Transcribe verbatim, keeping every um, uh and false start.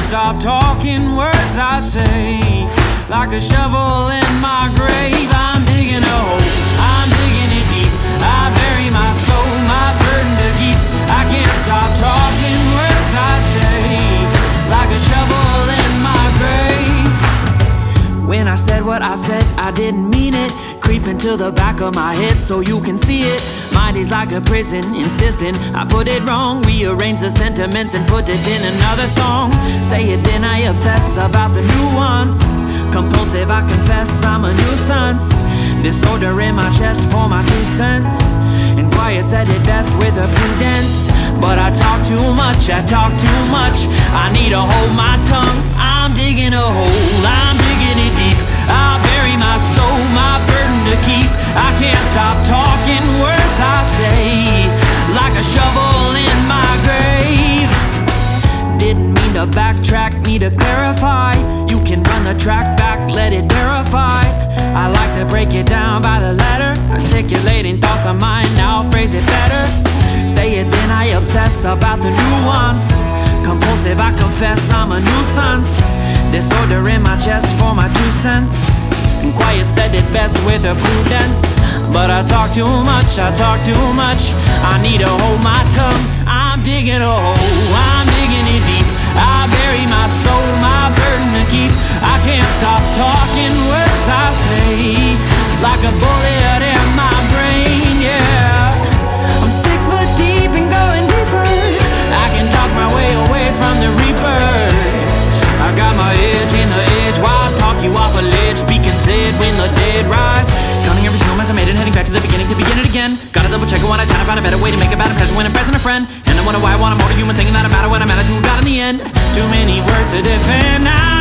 stop talking words I say, like a shovel in my grave. I'm digging a hole, I'm digging it deep. I bury my soul, my burden to keep. I can't stop talking words I say, like a shovel in my grave. When I said what I said, I didn't mean it. Creep into the back of my head so you can see it. Mind is like a prison, insisting I put it wrong. Rearrange the sentiments and put it in another song. Say it then I obsess about the nuance. Compulsive, I confess I'm a nuisance. Disorder in my chest for my two cents. And quiet said it best with a prudence. But I talk too much, I talk too much. I need to hold my tongue. I'm digging a hole, I'm digging it deep. I'll bury my soul, my burden to keep. I can't stop talking words I say, like a shovel in my grave. Didn't mean to backtrack, need to clarify. You can run the track back, let it verify. I like to break it down by the letter, articulating thoughts of mine, now I'll phrase it better. Say it then I obsess about the nuance. Compulsive, I confess I'm a nuisance. Disorder in my chest for my two cents. And quiet said it best with a prudence. But I talk too much, I talk too much. I need to hold my tongue. I'm digging a hole, I'm digging it deep. I bury my soul, my burden to keep. I can't stop talking words I say, like a bullet in my brain, yeah. I'm six foot deep and going deeper. I can talk my way away from the reaper. I got my edge in the edgewise. Talk you off a ledge, speaking Zed when the dead rise. Counting every storm as I made it, heading back to the beginning to begin it again. Gotta double check it when I sign, I find a better way to make a bad impression when I'm present a friend. And I wonder why I want a more human thinking that I matter when I matter to God in the end. Too many words to defend now.